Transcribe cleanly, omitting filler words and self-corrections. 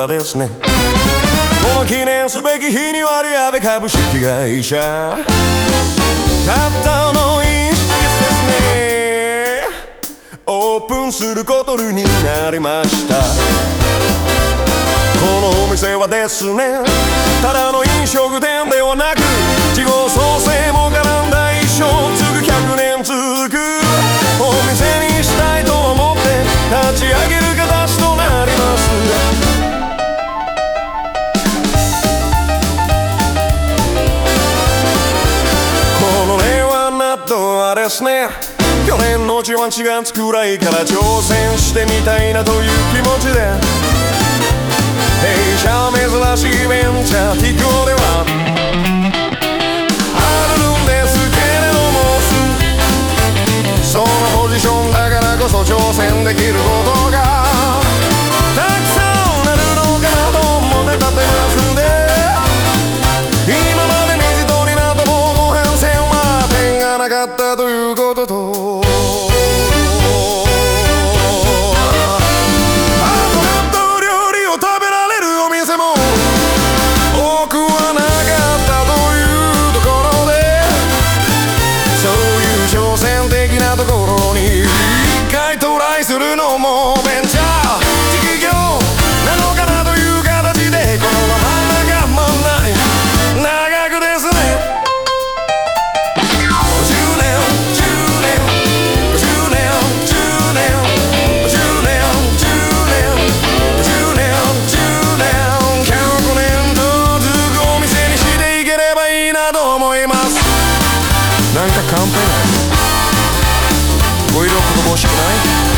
からですね。この記念すべき日にはリアベ株式会社たったの一室ですね、オープンすることになりました。このお店はですね、ただの飲食店ではなく、地方創生も絡んだ一生継ぐ100年続くお店にしたいと思って立ち上げる形となります。この令和納豆はですね、去年の4月くらいから挑戦してみたいなという気持ちで、弊社珍しいベンチャー企業ではあるんですけれども、そのポジションだからこそ挑戦できることがたくさんあるのかなと思って立てますんで、今まで水鳥なども変遷は点がなかったということと、ところに一回トライするのもベンチャー企業なのかなという形で、このまま我慢ない長くですね、10年10年10年10年10年10年10年10年100年と続くお店にしていければいいなと思います。なんかカンペないご色々欲しくない？